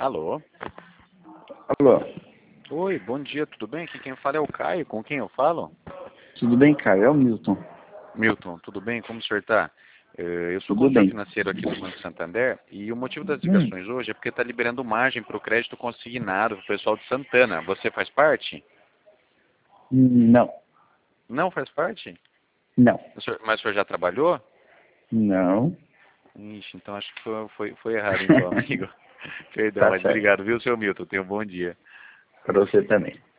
Alô? Alô, Oi, bom dia, tudo bem? Aqui quem fala é o Caio, com quem eu falo? tudo bem, Caio? É o Milton. Milton, tudo bem? Como o senhor está? Eu sou Tudo consultor bem. financeiro aqui do Banco Santander e o motivo das Hum, ligações hoje é porque está liberando margem para o crédito consignado para o pessoal de Santana. Você faz parte? não, Não faz parte? não, Mas o senhor já trabalhou? não. Ixi, então acho que foi errado então, amigo. Perdão, Tá mas certo. obrigado, viu, seu Milton? Tenha um bom dia. Para você também.